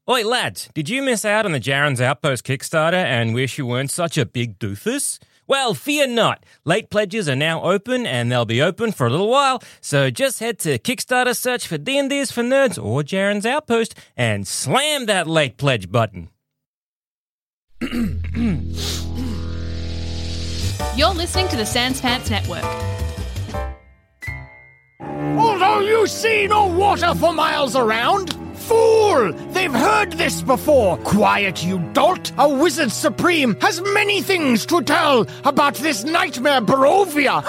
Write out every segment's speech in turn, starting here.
Oi, lads, did you miss out on the Jaren's Outpost Kickstarter and wish you weren't such a big doofus? Well, fear not. Late pledges are now open, and they'll be open for a little while, so just head to Kickstarter, search for D&D's for Nerds or Jaren's Outpost, and slam that late pledge button. You're listening to the Sans Pants Network. Although you see no water for miles around, fool! They've heard this before. Quiet, you dolt. A wizard supreme has many things to tell about this nightmare Barovia.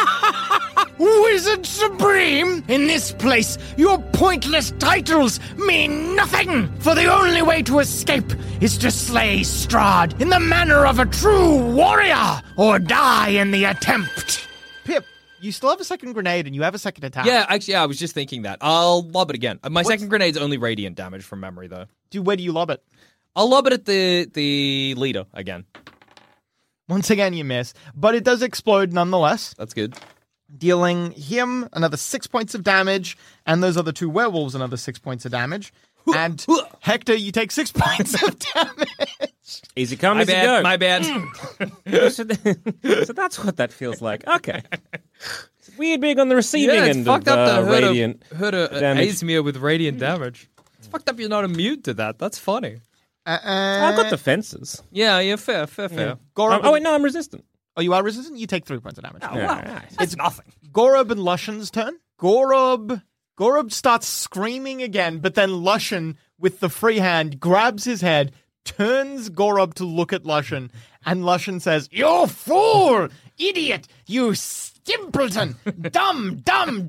Wizard supreme? In this place, your pointless titles mean nothing. For the only way to escape is to slay Strahd in the manner of a true warrior, or die in the attempt. Pip, you still have a second grenade and you have a second attack. Yeah, actually, I was just thinking that. I'll lob it again. My second grenade's only radiant damage from memory, though. Where do you lob it? I'll lob it at the leader again. Once again, you miss, but it does explode nonetheless, That's good. dealing him another 6 points of damage, and those other two werewolves another 6 points of damage. And Hector, you take 6 points of damage. Easy come, My easy bad, go. my bad. So that's what that feels like. Okay. It's weird being on the receiving Yeah, it's end fucked of up to radiant hurt a damage. Aesmir with radiant damage. It's fucked up you're not immune to that. That's funny. I've got defenses. Yeah, fair. Gorob Oh, wait, no, I'm resistant. Oh, you are resistant? You take 3 points of damage. Oh, Yeah, wow. nice. It's nothing. Gorob and Lushan's turn. Gorob starts screaming again, but then Lushan, with the free hand, grabs his head, turns Gorob to look at Lushan, and Lushan says, "You fool! Idiot! You simpleton! Dumb!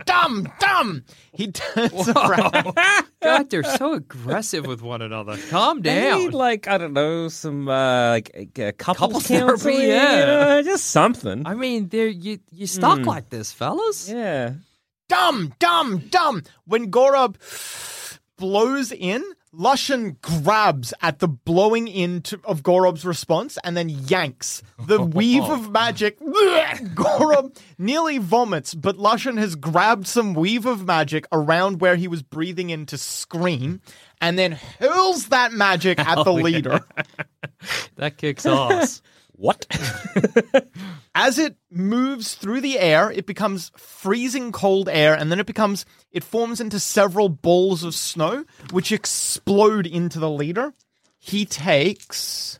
He turns around. God, they're so aggressive with one another. Calm They down. need, like, I don't know, some, couples Couples counseling, therapy, yeah. you know, just something. I mean, you stuck like this, fellas. Yeah. Dumb! When Gorob blows in, Lushan grabs at the blowing in of Gorob's response and then yanks. The weave of magic. Gorob nearly vomits, but Lushan has grabbed some weave of magic around where he was breathing in to scream and then hurls that magic at the leader. That kicks ass. What? As it moves through the air, it becomes freezing cold air, and then it forms into several balls of snow, which explode into the leader. He takes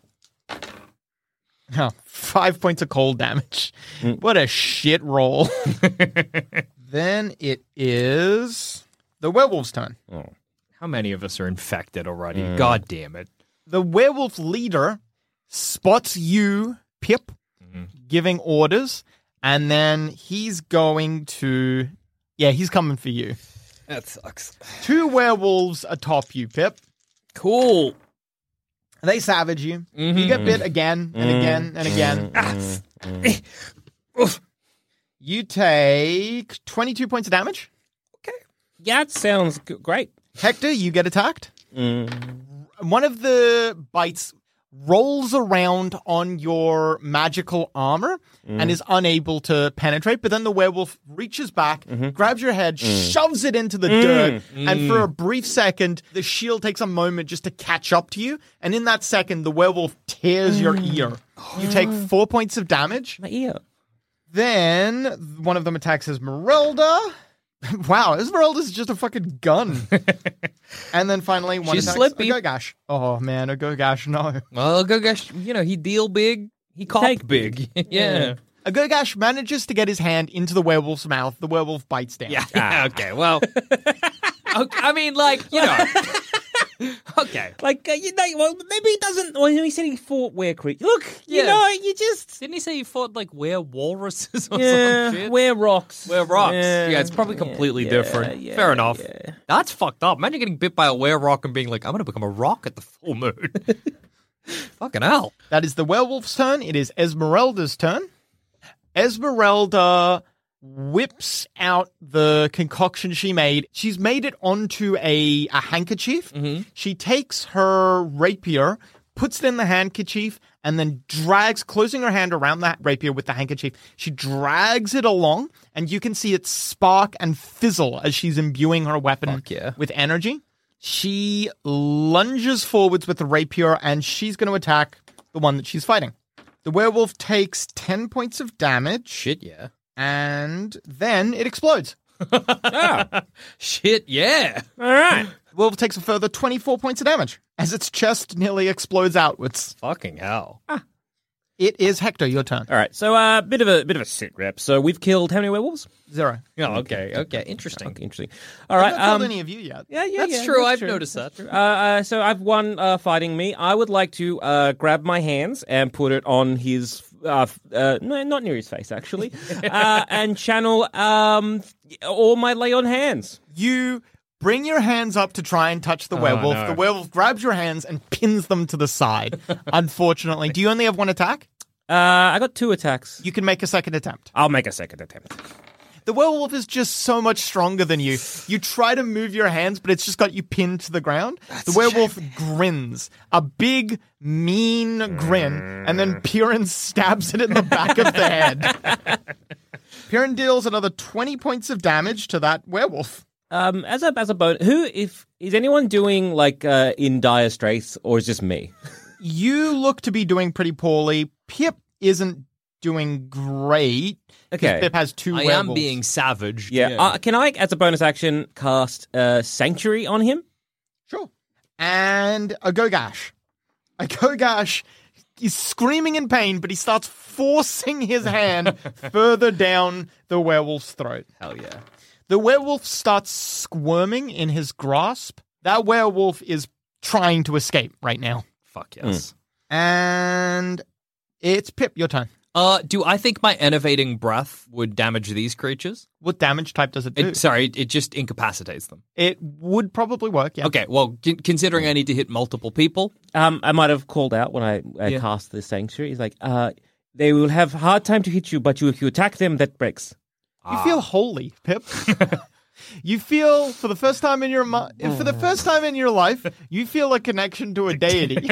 5 points of cold damage. What a shit roll. Then it is the werewolf's turn. How many of us are infected already? God damn it. The werewolf leader spots you, Pip, giving orders, and then he's going to... Yeah, he's coming for you. That sucks. 2 werewolves atop you, Pip. Cool. They savage you. You get bit again and again and again. You take 22 points of damage. Yeah, it sounds great. Hector, you get attacked. One of the bites rolls around on your magical armor and is unable to penetrate, but then the werewolf reaches back, grabs your head, shoves it into the dirt, and for a brief second, the shield takes a moment just to catch up to you, and in that second, the werewolf tears your ear. You take 4 points of damage. My ear. Then one of them attacks Esmeralda. Wow, Esmeralda's just a fucking gun. And then finally, one She's attacks slippy. Ogogash. Oh man, Ogogash, no. Well, Gogash, he deal big, he cop Take big. Yeah. Ogogash manages to get his hand into the werewolf's mouth. The werewolf bites down. Yeah, okay, well. Okay, I mean, okay. Like, well, maybe he doesn't. Well, he said he fought were-creatures. Look, Yeah. you just... Didn't he say he fought, were-walruses or some Yeah, shit? were-rocks. Were-rocks. Yeah, it's probably completely different. Fair enough. Yeah. That's fucked up. Imagine getting bit by a were-rock and being like, I'm going to become a rock at the full moon. Fucking hell. That is the werewolf's turn. It is Esmeralda's turn. Esmeralda whips out the concoction she made. She's made it onto a handkerchief. She takes her rapier, puts it in the handkerchief, and then drags, closing her hand around that rapier with the handkerchief. She drags it along, and you can see it spark and fizzle as she's imbuing her weapon with energy. She lunges forwards with the rapier, and she's going to attack the one that she's fighting. The werewolf takes 10 points of damage, Shit, yeah. and then it explodes. Shit, yeah. All right. The werewolf takes a further 24 points of damage as its chest nearly explodes outwards. Fucking hell. It is Hector, your turn. All right. So bit of a sit rep. So we've killed how many werewolves? 0. Oh, okay. Interesting. Okay, interesting. All I right. haven't killed any of you yet. Yeah, That's true. I've noticed that. So I've one fighting me. I would like to grab my hands and put it on his, no, not near his face actually, and channel all my lay on hands. You bring your hands up to try and touch the werewolf. no. The werewolf grabs your hands and pins them to the side. Unfortunately, do you only have one attack? I got 2 attacks. You can make a second attempt. I'll make a second attempt. The werewolf is just so much stronger than you. You try to move your hands, but it's just got you pinned to the ground. The werewolf grins, a big, mean grin, and then Piran stabs it in the back of the head. Piran deals another 20 points of damage to that werewolf. As a bonus, is anyone doing like in dire straits, or is just me? You look to be doing pretty poorly. Pip isn't doing great. Okay. Pip has 2 I werewolves. am being savaged. Yeah. Can I, as a bonus action, cast Sanctuary on him? Sure. And a Gogash. A Gogash is screaming in pain, but he starts forcing his hand further down the werewolf's throat. Hell yeah. The werewolf starts squirming in his grasp. That werewolf is trying to escape right now. Fuck yes. And it's Pip, your turn. Do I think my enervating breath would damage these creatures? What damage type does it do? It just incapacitates them. It would probably work, yeah. Okay, well, considering I need to hit multiple people, I might have called out when I cast the Sanctuary. He's like, they will have hard time to hit you, but if you attack them, that breaks. You feel holy, Pip. You feel for the first time in your life, you feel a connection to a deity.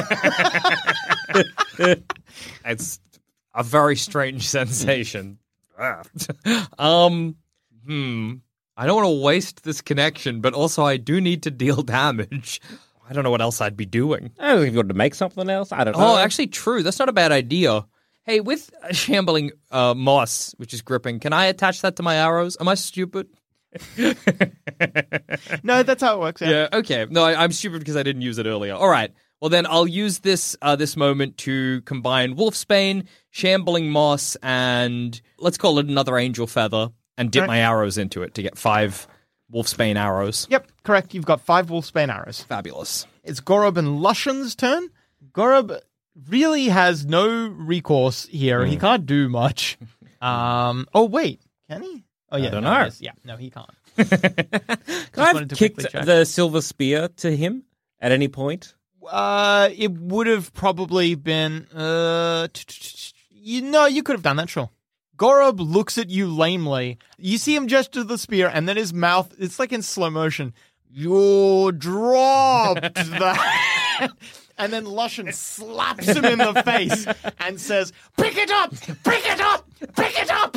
it's a very strange sensation. I don't want to waste this connection, but also I do need to deal damage. I don't know what else I'd be doing. Oh, if you want to make something else, I don't know. Oh, actually, true. That's not a bad idea. Hey, with shambling moss, which is gripping, can I attach that to my arrows? Am I stupid? No, that's how it works. Yeah. Okay. No, I'm stupid because I didn't use it earlier. All right. Well, then I'll use this moment to combine Wolfsbane, Shambling Moss, and let's call it another Angel Feather, and dip my arrows into it to get 5 Wolfsbane arrows. Yep, correct. You've got 5 Wolfsbane arrows. Fabulous. It's Gorob and Lushan's turn. Gorob really has no recourse here. He can't do much. Oh, wait. Can he? Oh, yeah. I don't no, know. yes. Yeah, no, he can't. Can I have kicked the silver spear to him at any point? It would have probably been... you could have done that, sure. Gorob looks at you lamely. You see him gesture the spear, and then his mouth, it's like in slow motion. You dropped that. And then Lushan slaps him in the face and says, "Pick it up! Pick it up! Pick it up!"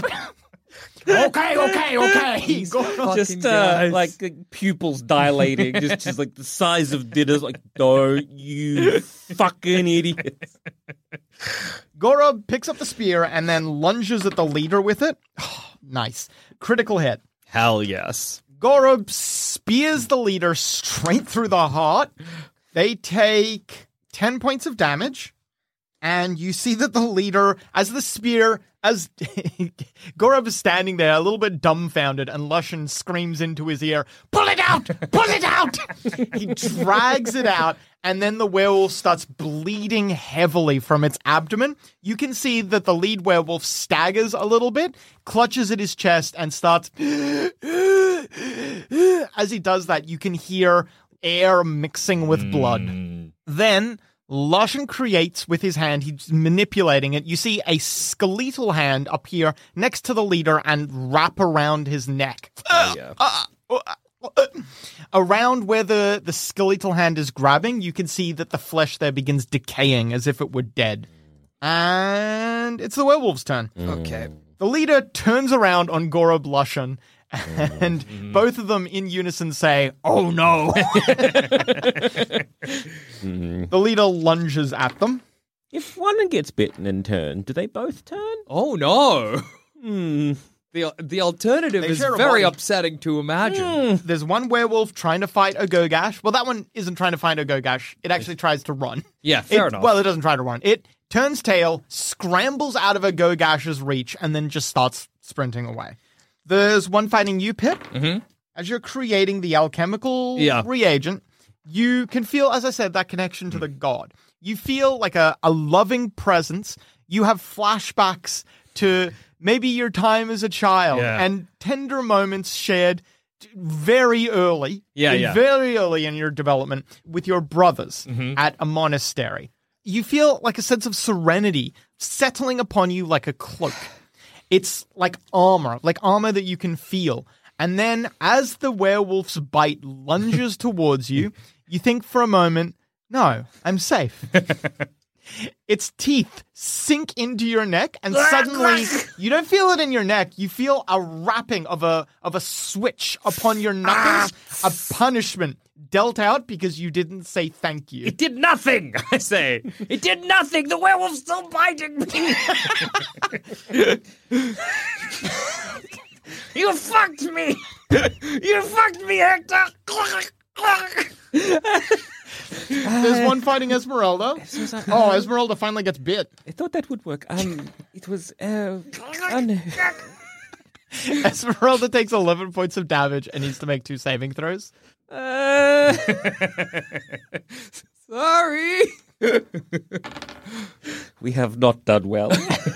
Okay. Just like pupils dilating, just like the size of dinners. Like, don't you fucking idiots! Gorob picks up the spear and then lunges at the leader with it. Oh, nice. Critical hit. Hell yes. Gorob spears the leader straight through the heart. They take 10 points of damage. And you see that the leader, as Gorob is standing there a little bit dumbfounded, and Lushan screams into his ear, "Pull it out! Pull it out!" He drags it out, and then the werewolf starts bleeding heavily from its abdomen. You can see that the lead werewolf staggers a little bit, clutches at his chest, and starts... As he does that, you can hear air mixing with blood. Then... Lushan creates with his hand, he's manipulating it. You see a skeletal hand appear next to the leader and wrap around his neck. Around where the skeletal hand is grabbing, you can see that the flesh there begins decaying as if it were dead. And it's the werewolf's turn. Okay. The leader turns around on Gorob Lushan And both of them in unison say, "Oh no." The leader lunges at them. If one gets bitten and turned, do they both turn? Oh no. The alternative They is share a very body. upsetting to imagine. There's one werewolf trying to fight a Gogash. Well, that one isn't trying to fight a Gogash. It actually tries to run. Yeah, fair enough. Well, it doesn't try to run. It turns tail, scrambles out of a Gogash's reach, and then just starts sprinting away. There's one fighting you, Pip. Mm-hmm. As you're creating the alchemical reagent, you can feel, as I said, that connection to the god. You feel like a loving presence. You have flashbacks to maybe your time as a child and tender moments shared very early, very early in your development with your brothers at a monastery. You feel like a sense of serenity settling upon you like a cloak. It's like armor that you can feel. And then as the werewolf's bite lunges towards you, you think for a moment, no, I'm safe. Its teeth sink into your neck, and suddenly you don't feel it in your neck. You feel a wrapping of a switch upon your knuckles, a punishment dealt out because you didn't say thank you. It did nothing, I say. It did nothing. The werewolf's still biting me. You fucked me. You fucked me, Hector. There's one fighting Esmeralda. Oh, Esmeralda finally gets bit. I thought that would work. It was. No. Esmeralda takes 11 points of damage and needs to make 2 saving throws. Sorry. We have not done well.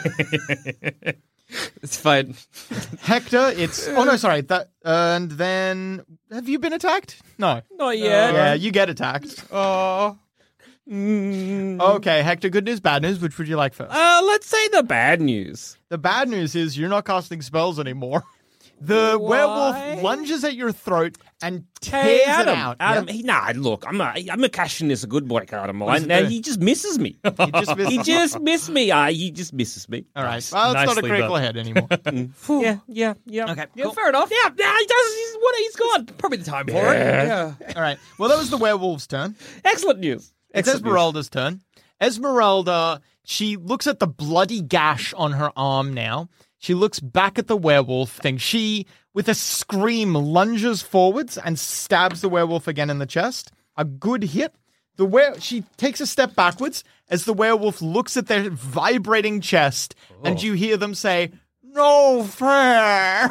It's fine. Hector, it's... Oh, no, sorry. And then... Have you been attacked? No. Not yet. Yeah, you get attacked. Oh. Okay, Hector, good news, bad news. Which would you like first? Let's say the bad news. The bad news is you're not casting spells anymore. The werewolf lunges at your throat and tears it out. Adam, look, I'm a cashing this a good boy card of mine. Now he just misses me. He just missed me. He just misses me. All right. Well, it's not a Nicely critical done. hit anymore. Yeah. Okay, yeah, fair enough. Yeah, he does. He's gone. Probably the time for it. Yeah. All right. Well, that was the werewolf's turn. Excellent news. It's Esmeralda's turn. Esmeralda, she looks at the bloody gash on her arm now. She looks back at the werewolf thing. She, with a scream, lunges forwards and stabs the werewolf again in the chest. A good hit. She takes a step backwards as the werewolf looks at their vibrating chest, and you hear them say, "No fair."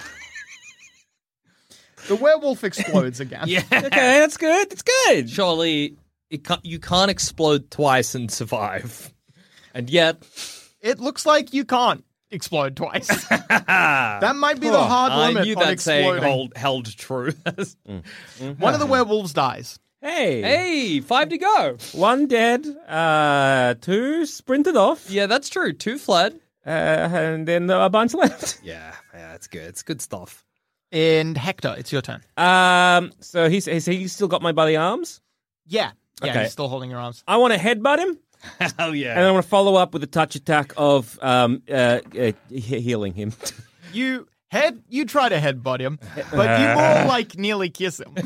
The werewolf explodes again. Yeah. Okay, that's good. That's good. Surely you can't explode twice and survive. And yet... It looks like you can't explode twice. That might be the hard I limit knew on that exploding. saying held true. One of the werewolves dies. Hey, 5 to go. 1 dead, 2 sprinted off, Yeah, that's true. 2 fled. and then a bunch left. Yeah, that's good. It's good stuff. And Hector, it's your turn. So he's still got my by the arms. Yeah. Yeah, Okay. he's still holding your arms. I want to headbutt him, Hell yeah. and I want to follow up with a touch attack of healing him. You try to headbutt him, but you more like nearly kiss him.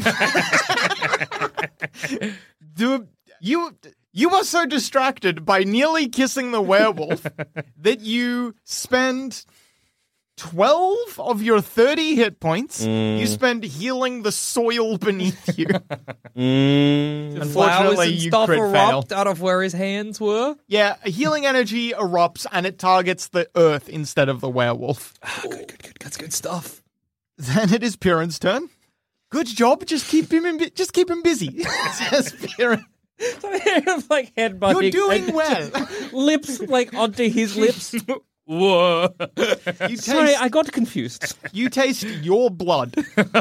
You are so distracted by nearly kissing the werewolf that you spend 12 of your 30 hit points. You spend healing the soil beneath you. Flowers Unfortunately, and you stuff crit erupt fail. out of where his hands were. Yeah, a healing energy erupts and it targets the earth instead of the werewolf. Good. That's good stuff. Then it is Piran's turn. Good job. Just keep him busy. Says Piran. Like headbutting. You're doing and well. Lips like onto his lips. Whoa. Sorry, I got confused. You taste your blood.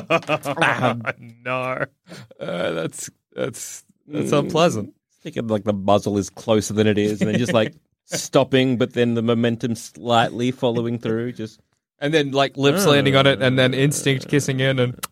No. That's unpleasant. Thinking like the muzzle is closer than it is, and then just like stopping, but then the momentum slightly following through. Just And then like lips landing on it and then instinct kissing in and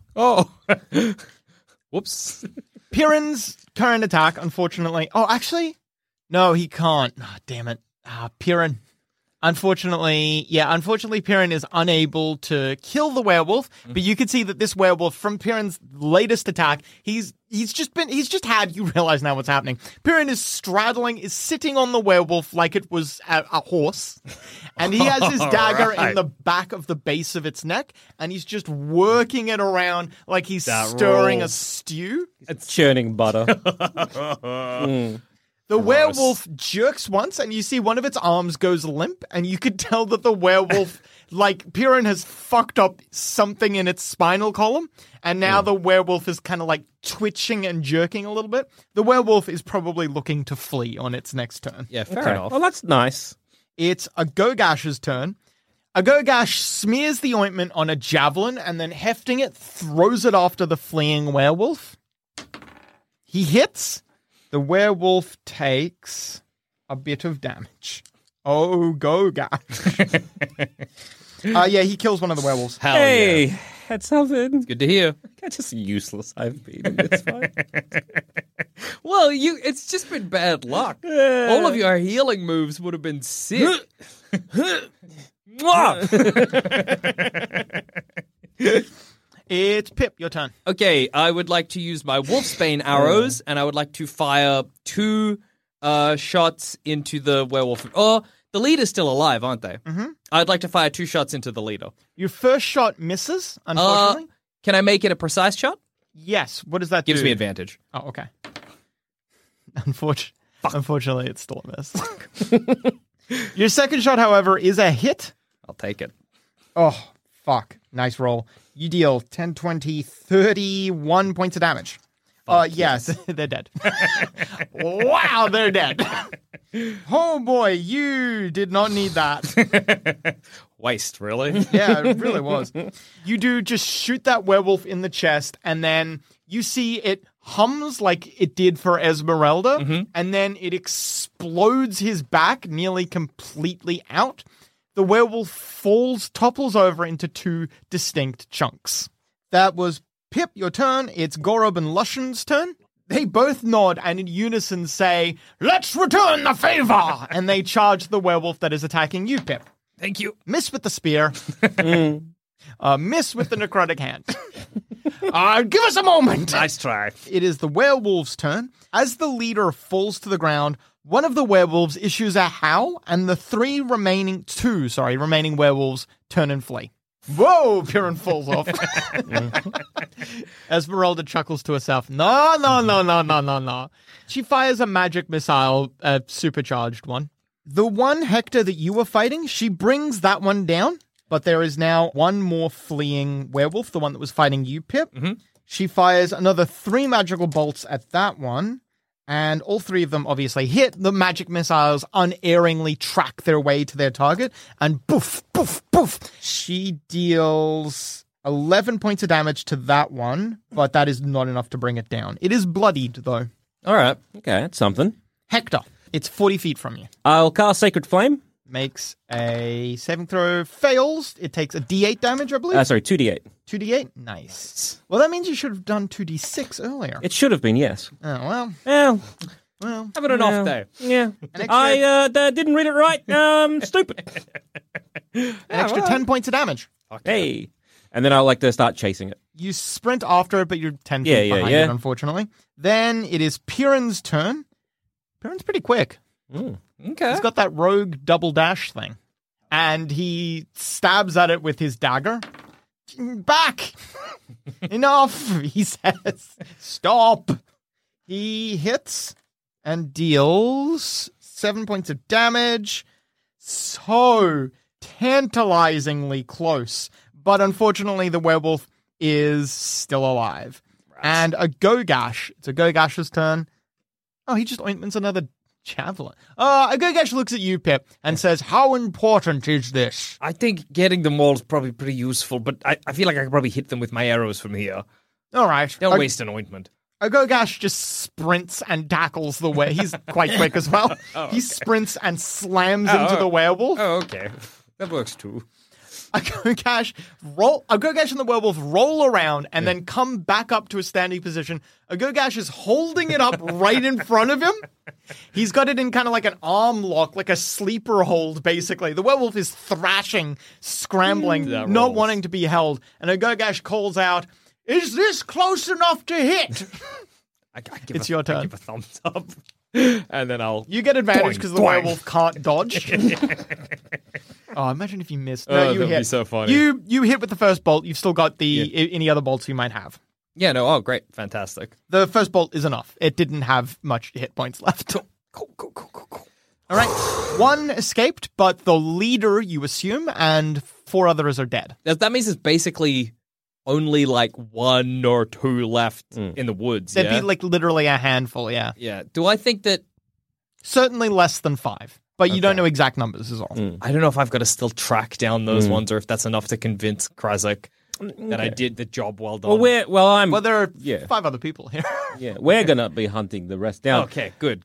whoops. Piran's current attack, unfortunately. Oh, actually, no, he can't. Oh, damn it. Piran. Unfortunately, Piran is unable to kill the werewolf, but you can see that this werewolf from Piran's latest attack, you realize now what's happening. Piran is sitting on the werewolf like it was a horse, and he has his dagger in the back of the base of its neck, and he's just working it around like he's stirring a stew. It's churning butter. The werewolf jerks once, and you see one of its arms goes limp, and you could tell that the werewolf, like, Piran has fucked up something in its spinal column, and now the werewolf is kind of like twitching and jerking a little bit. The werewolf is probably looking to flee on its next turn. Yeah, fair enough. Well, that's nice. It's Agogash's turn. Agogash smears the ointment on a javelin, and then hefting it, throws it after the fleeing werewolf. He hits. The werewolf takes a bit of damage. Oh, Gogash. He kills one of the werewolves. Hell Hey, yeah. that's something. Good to hear. That's just useless I've been in this fight. Well, it's just been bad luck. All of your healing moves would have been sick. It's Pip, your turn. Okay, I would like to use my Wolfsbane arrows, and I would like to fire 2 shots into the werewolf. Oh, the leader's still alive, aren't they? Mm-hmm. I'd like to fire 2 shots into the leader. Your first shot misses, unfortunately. Can I make it a precise shot? Yes. What does that do? Gives me advantage. Oh, okay. Unfortunately, it's still a miss. Your second shot, however, is a hit. I'll take it. Oh, fuck. Nice roll. You deal 10, 20, 31 points of damage. Yes, they're dead. Wow, they're dead. Oh boy, you did not need that. Waste, really? Yeah, it really was. You do just shoot that werewolf in the chest, and then you see it hums like it did for Esmeralda, and then it explodes his back nearly completely out. The werewolf topples over into 2 distinct chunks. That was Pip, your turn. It's Gorob and Lushan's turn. They both nod and in unison say, "Let's return the favor!" And they charge the werewolf that is attacking you, Pip. Thank you. Miss with the spear. Miss with the necrotic hand. Give us a moment. Nice try. It is the werewolf's turn. As the leader falls to the ground, one of the werewolves issues a howl, and the two remaining werewolves turn and flee. Whoa, Piran falls off. Esmeralda chuckles to herself. No. She fires a magic missile, a supercharged one. The one Hector that you were fighting, she brings that one down, but there is now one more fleeing werewolf, the one that was fighting you, Pip. Mm-hmm. She fires another 3 magical bolts at that one. And all 3 of them obviously hit. The magic missiles unerringly track their way to their target. And poof, poof, poof. She deals 11 points of damage to that one. But that is not enough to bring it down. It is bloodied, though. All right. Okay, that's something. Hector, it's 40 feet from you. I'll cast Sacred Flame. Makes a saving throw. Fails. It takes a D8 damage, I believe. Sorry, 2d8. 2d8? Nice. Well, that means you should have done 2d6 earlier. It should have been, yes. Oh, well. Having an off day. Yeah. Extra, didn't read it right. Stupid. An extra 10 points of damage. Hey. And then I'll like to start chasing it. You sprint after it, but you're 10 feet behind it, unfortunately. Then it is Piran's turn. Piran's pretty quick. Okay. He's got that rogue double dash thing. And he stabs at it with his dagger. Back! Enough, he says. Stop! He hits and deals 7 points of damage. So tantalizingly close. But unfortunately, the werewolf is still alive. Right. And it's Agogash's turn. Oh, he just ointments another javelin. Agogash looks at you, Pip, and says, "How important is this?" I think getting them all is probably pretty useful, but I feel like I could probably hit them with my arrows from here. All right. Don't waste an ointment. Agogash just sprints and tackles the way. He's quite quick as well. He sprints and slams into the werewolf. Oh, okay. That works too. Agogash and the werewolf roll around and then come back up to a standing position. Agogash is holding it up right in front of him. He's got it in kind of like an arm lock, like a sleeper hold, basically. The werewolf is thrashing, scrambling, not wanting to be held. And Agogash calls out, "Is this close enough to hit?" It's your turn. I give a thumbs up. And then I'll... You get advantage because the werewolf can't dodge. Oh, imagine if you missed. No, you that'd hit. be so funny. You hit with the first bolt. You've still got any other bolts you might have. Yeah, no, oh, great. Fantastic. The first bolt is enough. It didn't have much hit points left. Cool. All right. One escaped, but the leader, you assume, and 4 others are dead. That means it's basically only like 1 or 2 left in the woods. There'd be like literally a handful, yeah. Yeah. Do I think that... Certainly less than 5. But you don't know exact numbers is all. I don't know if I've got to still track down those ones or if that's enough to convince Krasik that I did the job well done. Well, there are 5 other people here. Yeah, we're going to be hunting the rest down. Okay, good.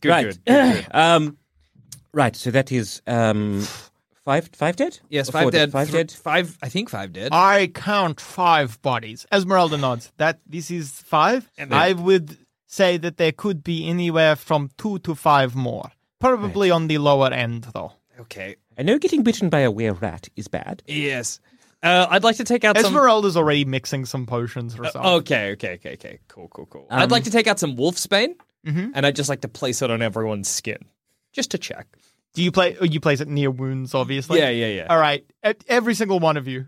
Right, so that is 5 dead? Yes, Or 5 dead. 5 dead? 5, I think 5 dead. I count 5 bodies. Esmeralda nods. This is 5? I would say that there could be anywhere from 2 to 5 more. Probably on the lower end, though. Okay. I know getting bitten by a were-rat is bad. Yes. I'd like to take out some... Esmeralda's already mixing some potions herself. Okay. Cool. I'd like to take out some wolfsbane, and I'd just like to place it on everyone's skin, just to check. Do you place it near wounds, obviously? Yeah. All right. Every single one of you.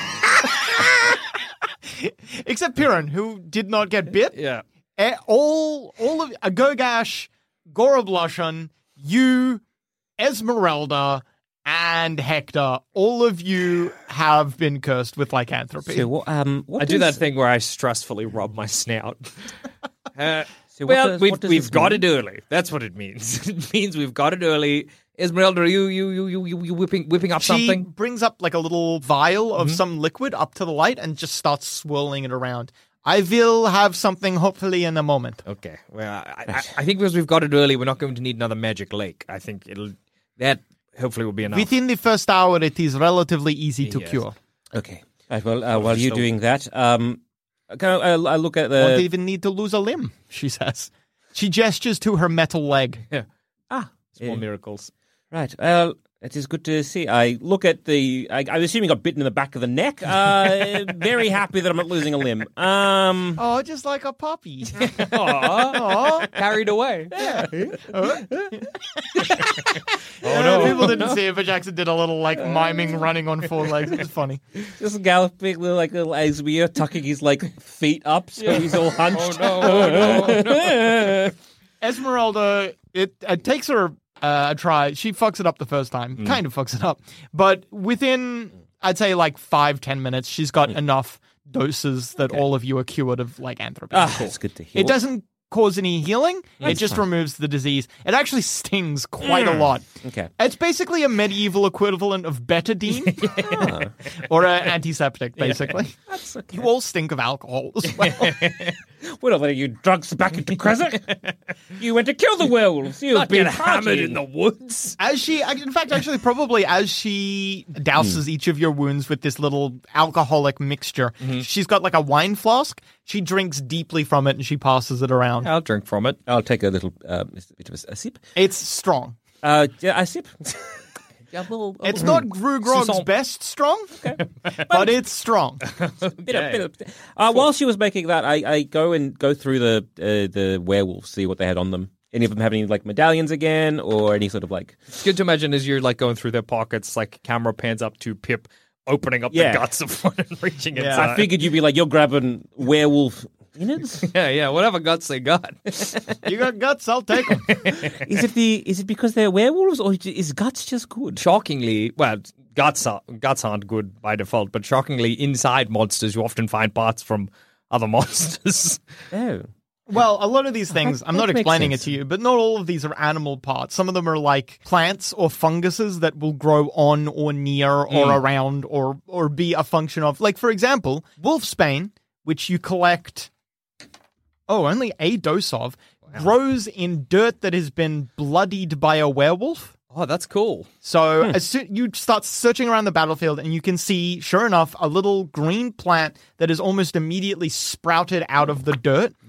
Except Piran, who did not get bit. Yeah. All of Agogash, Goroblushan, you, Esmeralda, and Hector, all of you have been cursed with lycanthropy. So, what I do that thing where I stressfully rub my snout. So we've got it early. That's what it means. It means we've got it early. Esmeralda, are you whipping up something? She brings up like a little vial of some liquid up to the light and just starts swirling it around. I will have something hopefully in a moment. Okay. Well, I think because we've got it early, we're not going to need another magic lake. I think that hopefully will be enough. Within the first hour, it is relatively easy to cure. Okay. Right, well, while you're doing that, I look at the... Won't even need to lose a limb, she says. She gestures to her metal leg. Yeah. Small miracles. Right. Well, it is good to see. I look at the... I'm assuming got bitten in the back of the neck. Very happy that I'm not losing a limb. Oh, just like a puppy. Aww. Carried away. Yeah. No. People didn't see it, but Jackson did a little like miming running on 4 legs. It was funny. Just galloping like little Asweir, tucking his like feet up so he's all hunched. Oh, no. Esmeralda, it takes her a try. She fucks it up the first time. Kind of fucks it up. But within, I'd say, like 5-10 minutes, she's got enough doses that all of you are cured of lycanthropy. That's good to hear. It doesn't cause any healing. It just removes the disease. It actually stings quite a lot. Okay. It's basically a medieval equivalent of betadine or an antiseptic, basically. That's okay. You all stink of alcohol as well. We're not letting you drugs back into Krasik. You went to kill the werewolves. You've been hammered in the woods. As she douses each of your wounds with this little alcoholic mixture, she's got like a wine flask. She drinks deeply from it and she passes it around. I'll drink from it. I'll take a little bit of a sip. It's strong. Yeah, I sip. It's not Grugrog's best strong, but it's strong. While she was making that, I go through the werewolves, see what they had on them. Any of them have any like medallions again, or any sort of like? It's good to imagine as you're like going through their pockets, like camera pans up to Pip opening up the guts of one and reaching inside. I figured you'd be like, you're grabbing werewolf. Yeah, whatever guts they got. You got guts, I'll take them. Is it because they're werewolves, or is guts just good? Shockingly, well, guts aren't good by default, but shockingly, inside monsters, you often find parts from other monsters. Oh. Well, a lot of these things, I'm not explaining it sense. to you, but not all of these are animal parts. Some of them are like plants or funguses that will grow on or near or around or be a function of. Like, for example, wolfsbane, which you collect... only a dose of, grows in dirt that has been bloodied by a werewolf. Oh, that's cool. So as soon you start searching around the battlefield and you can see, sure enough, a little green plant that is almost immediately sprouted out of the dirt.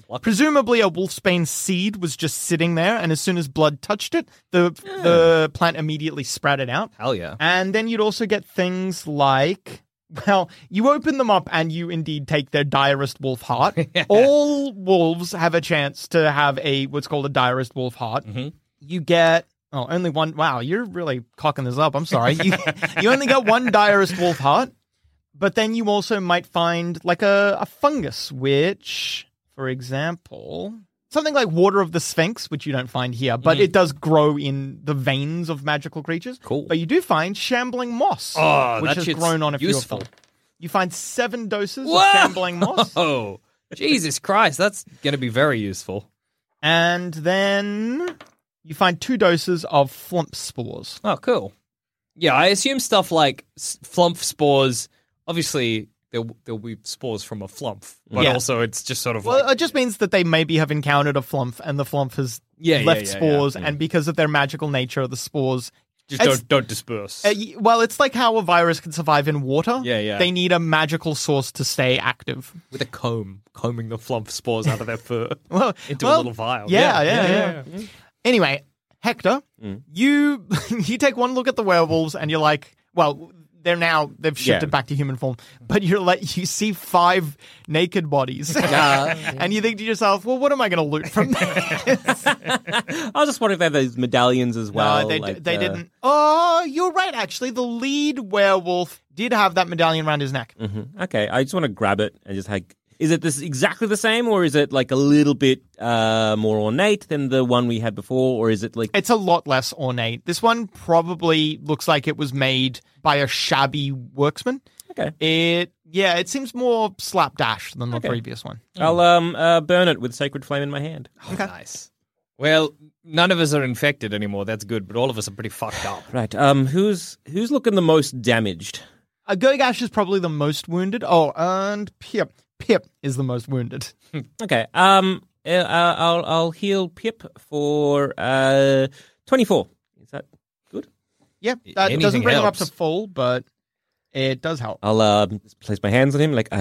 Presumably a wolfsbane seed was just sitting there, and as soon as blood touched it, the plant immediately sprouted out. Hell yeah. And then you'd also get things like, well, you open them up and you indeed take their direst wolf heart. All wolves have a chance to have what's called a direst wolf heart. Mm-hmm. You get... Oh, only one. Wow, you're really cocking this up. I'm sorry. You only get one direst wolf heart, but then you also might find like a fungus, which, for example, something like Water of the Sphinx, which you don't find here, but it does grow in the veins of magical creatures. Cool. But you do find shambling moss, which has grown on a few of them. You find 7 doses of shambling moss. Oh, Jesus Christ, that's going to be very useful. And then you find 2 doses of flump spores. Oh, cool. Yeah, I assume stuff like flump spores, obviously there'll be spores from a flump, but also it's just sort of Well, it just means that they maybe have encountered a flump and the flump has left spores, and because of their magical nature, the spores... Just don't disperse. Well, it's like how a virus can survive in water. Yeah. They need a magical source to stay active. With a combing the flump spores out of their fur into a well, little vial. Yeah. Anyway, Hector, you take one look at the werewolves and you're like, well, they've shifted back to human form, but you see 5 naked bodies. And you think to yourself, well, what am I going to loot from this? I was just wondering if they have those medallions as well. No, they didn't. Oh, you're right, actually. The lead werewolf did have that medallion around his neck. Mm-hmm. Okay, I just want to grab it and just like... Is it this exactly the same, or is it like a little bit more ornate than the one we had before, or is it like... It's a lot less ornate. This one probably looks like it was made by a shabby worksman. Okay. It seems more slapdash than the previous one. I'll burn it with Sacred Flame in my hand. Okay. Nice. Well, none of us are infected anymore. That's good, but all of us are pretty fucked up. Right. Who's looking the most damaged? Gogash is probably the most wounded. Oh, and Pip is the most wounded. Okay. I'll heal Pip for 24. Is that good? Yep. That Anything doesn't bring him up helps. to full, but it does help. I'll place my hands on him. Like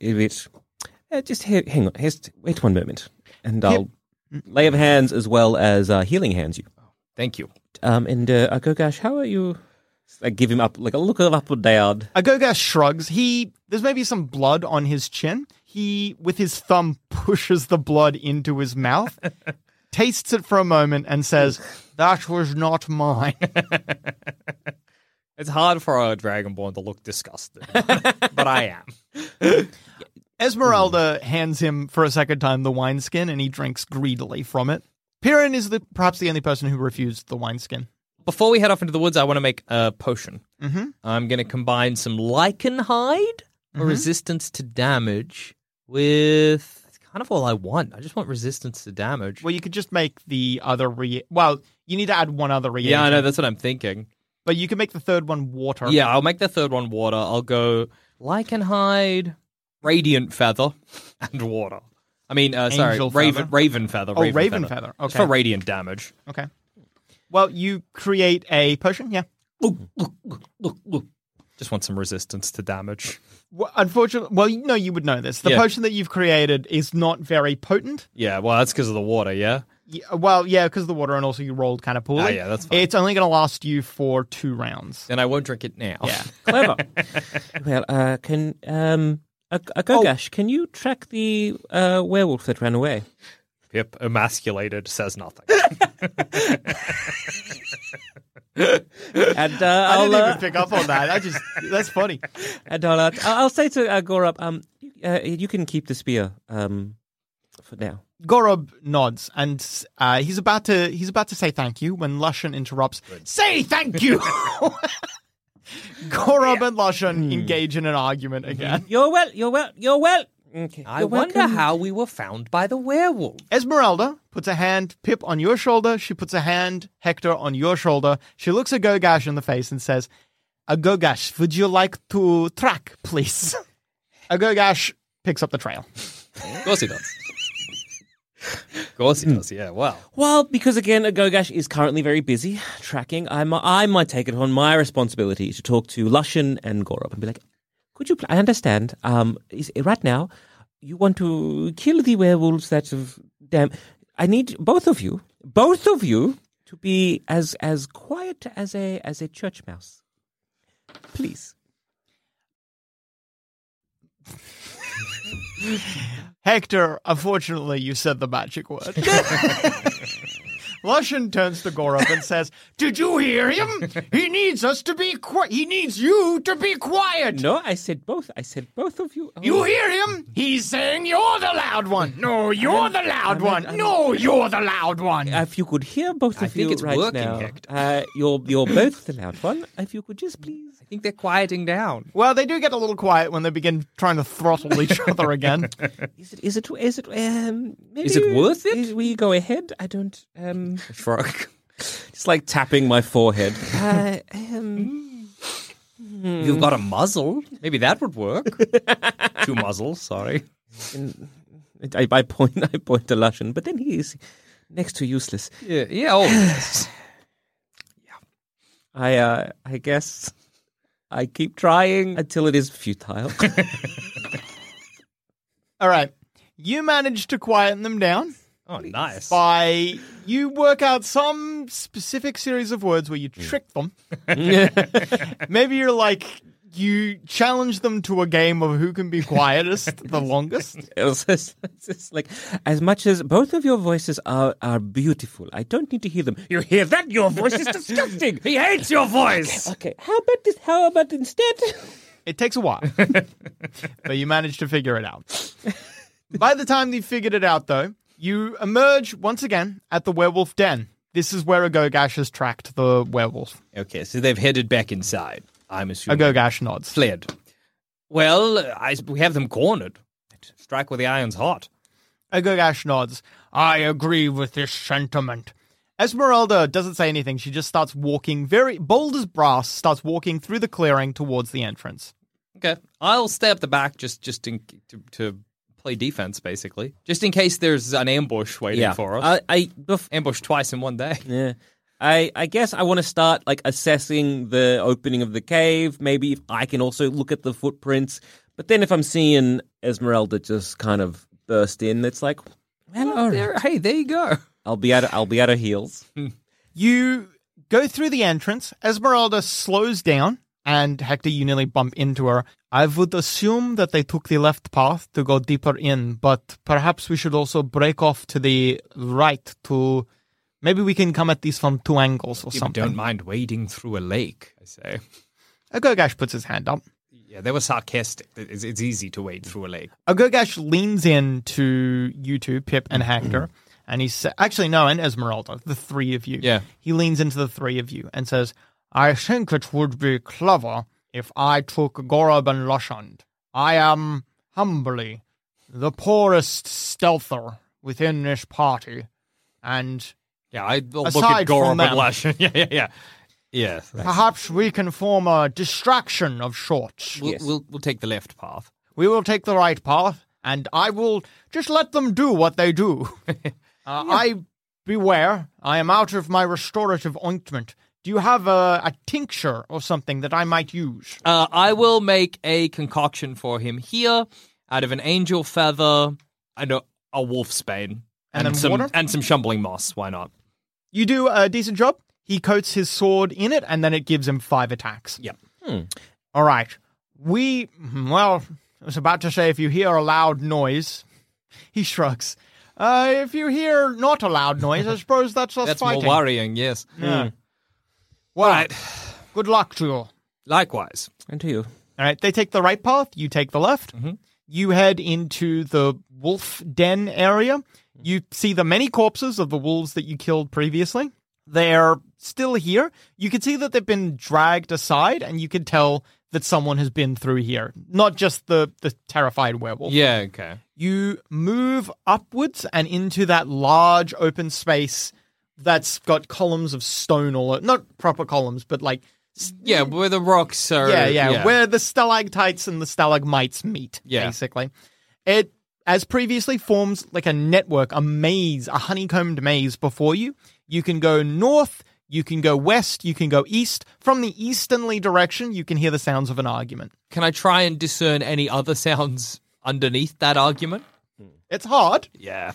just hang on. Wait one moment, and I'll lay of hands as well as healing hands you. Thank you. And Gogash, how are you? I give him up like a look of up and down. Gogash shrugs. There's maybe some blood on his chin. He, with his thumb, pushes the blood into his mouth, tastes it for a moment, and says, "That was not mine." It's hard for a Dragonborn to look disgusted, but I am. Esmeralda hands him for a second time the wineskin, and he drinks greedily from it. Piran is perhaps the only person who refused the wineskin. Before we head off into the woods, I want to make a potion. Mm-hmm. I'm going to combine some lichen hide for resistance to damage with... That's kind of all I want. I just want resistance to damage. Well, you could just make the other well, you need to add one other reagent. Yeah, I know. That's what I'm thinking. But you can make the third one water. Yeah, I'll make the third one water. I'll go lichen hide, radiant feather, and water. I mean, Angel feather? raven feather. Oh, raven feather. It's Okay. for radiant damage. Okay. Well, you create a potion, yeah. Just want some resistance to damage. Well, unfortunately, well, no, you would know this. The Yeah. potion that you've created is not very potent. Yeah, well, that's because of the water, yeah? Because of the water, and also you rolled kind of poorly. Ah, yeah, that's fine. It's only going to last you for 2 rounds. Then I won't drink it now. Yeah. Clever. Well, can Gogash, can you track the werewolf that ran away? Pip, emasculated, says nothing. And I didn't even pick up on that. That's funny. And I'll say to Gorob, you can keep the spear for now. Gorob nods, and he's about to say thank you when Lushan interrupts. Say thank you. Gorob and Lushan engage in an argument again. You're well. Okay. I wonder how we were found by the werewolf. Esmeralda puts a hand, Pip, on your shoulder. She puts a hand, Hector, on your shoulder. She looks at Gogash in the face and says, Gogash, would you like to track, please? Gogash picks up the trail. Of course he does. Of course he does, yeah, wow. Well, because again, Gogash is currently very busy tracking, I might take it on my responsibility to talk to Lushan and Gorob and be like, could you, I understand, right now, you want to kill the werewolves that have... Damn, I need both of you, to be as quiet as a church mouse. Please. Hector, unfortunately, you said the magic word. Lushan turns to Gorob and says, "Did you hear him? He needs us to be quiet. He needs you to be quiet." No, I said both. I said both of you. Oh. You hear him? He's saying you're the loud one. No, you're the loud one. No, you're the loud one. If you could hear both of you think it's right working, now, Hector. you're both the loud one. If you could just please. I think they're quieting down. Well, they do get a little quiet when they begin trying to throttle each other again. Is it maybe Is it worth it? Will you go ahead? I don't Shrug. just like tapping my forehead. You've got a muzzle. Maybe that would work. 2 muzzles, sorry. I point to Lushan, but then he is next to useless. Yeah, oh, yes. I guess I keep trying until it is futile. All right. You manage to quieten them down Oh, nice. by you work out some specific series of words where you trick them. Maybe you're like, you challenge them to a game of who can be quietest the longest. It's just like, as much as both of your voices are beautiful, I don't need to hear them. You hear that? Your voice is disgusting. He hates your voice. Okay, how about this? How about instead? It takes a while, but you manage to figure it out. By the time you've figured it out, though, you emerge once again at the werewolf den. This is where Agogash has tracked the werewolf. Okay, so they've headed back inside, I'm assuming. Agogash nods. Fled. Well, we have them cornered. Strike where the iron's hot. Agogash nods. I agree with this sentiment. Esmeralda doesn't say anything. She just starts walking, very bold as brass, starts walking through the clearing towards the entrance. Okay, I'll stay up the back just to play defense, basically. Just in case there's an ambush waiting for us. Ambush twice in one day. Yeah. I guess I want to start like assessing the opening of the cave. Maybe if I can also look at the footprints. But then if I'm seeing Esmeralda just kind of burst in, it's like, well, all right. Hey, there you go. I'll be at her heels. You go through the entrance. Esmeralda slows down, and Hector, you nearly bump into her. I would assume that they took the left path to go deeper in, but perhaps we should also break off to the right to... Maybe we can come at these from 2 angles or something. Don't mind wading through a lake, I say. Agogash puts his hand up. Yeah, they were sarcastic. It's easy to wade through a lake. Agogash leans in to you two, Pip and Hector, and he says, actually, no, and Esmeralda, the 3 of you. Yeah. He leans into the 3 of you and says, I think it would be clever if I took Gorob and Lushan. I am, humbly, the poorest stealther within this party, and... Yeah, I'll look Aside at Gorob from and them. Lushan. Yeah. Yeah. perhaps we can form a distraction of sorts. We'll take the left path. We will take the right path, and I will just let them do what they do. I beware. I am out of my restorative ointment. Do you have a tincture or something that I might use? I will make a concoction for him here out of an angel feather and a wolfsbane. And then some water? and some shumbling moss. Why not? You do a decent job. He coats his sword in it, and then it gives him 5 attacks. Yep. All right. I was about to say if you hear a loud noise, he shrugs. If you hear not a loud noise, I suppose that's us That's fighting. more worrying. Yes. Yeah. Well, Right. good luck to you. Likewise. And to you. All right, they take the right path, you take the left. Mm-hmm. You head into the wolf den area. You see the many corpses of the wolves that you killed previously. They're still here. You can see that they've been dragged aside, and you can tell that someone has been through here. Not just the terrified werewolf. Yeah. Okay. You move upwards and into that large open space that's got columns of stone all not proper columns, but like... Yeah, where the rocks are. Yeah, where the stalactites and the stalagmites meet, basically. It, as previously, forms like a network, a maze, a honeycombed maze before you. You can go north, you can go west, you can go east. From the easternly direction, you can hear the sounds of an argument. Can I try and discern any other sounds underneath that argument? It's hard, Yeah.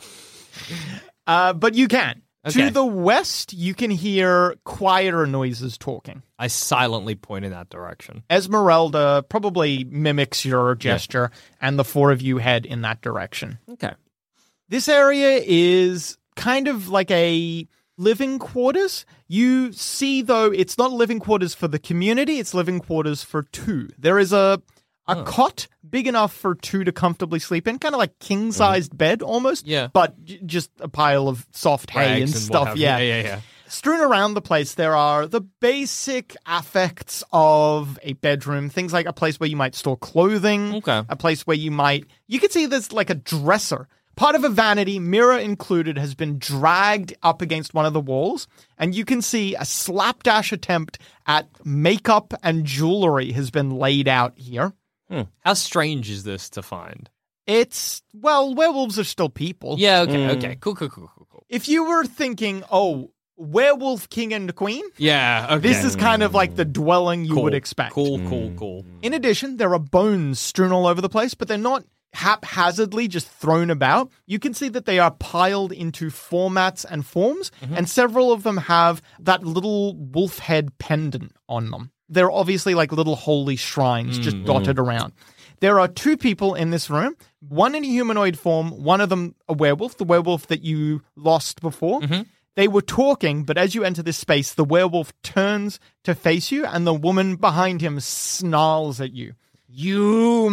but you can. Okay. To the west, you can hear quieter noises talking. I silently point in that direction. Esmeralda probably mimics your gesture, and the four of you head in that direction. Okay. This area is kind of like a living quarters. You see, though, it's not living quarters for the community, it's living quarters for two. There is a cot big enough for two to comfortably sleep in, kind of like king-sized bed almost, Yeah. but just a pile of soft hay Rags and what stuff. have you. Yeah. Yeah. Strewn around the place, there are the basic affects of a bedroom. Things like a place where you might store clothing. Okay. A place where you could see there's like a dresser. Part of a vanity, mirror included, has been dragged up against one of the walls. And you can see a slapdash attempt at makeup and jewelry has been laid out here. How strange is this to find? Werewolves are still people. Yeah, okay. Cool. If you were thinking, werewolf king and queen, Yeah, okay. this is kind of like the dwelling you cool. would expect. Cool. In addition, there are bones strewn all over the place, but they're not haphazardly just thrown about. You can see that they are piled into formats and forms, and several of them have that little wolf head pendant on them. They're obviously like little holy shrines just dotted around. There are two people in this room, one in a humanoid form, one of them a werewolf, the werewolf that you lost before. They were talking, but as you enter this space, the werewolf turns to face you, and the woman behind him snarls at you. You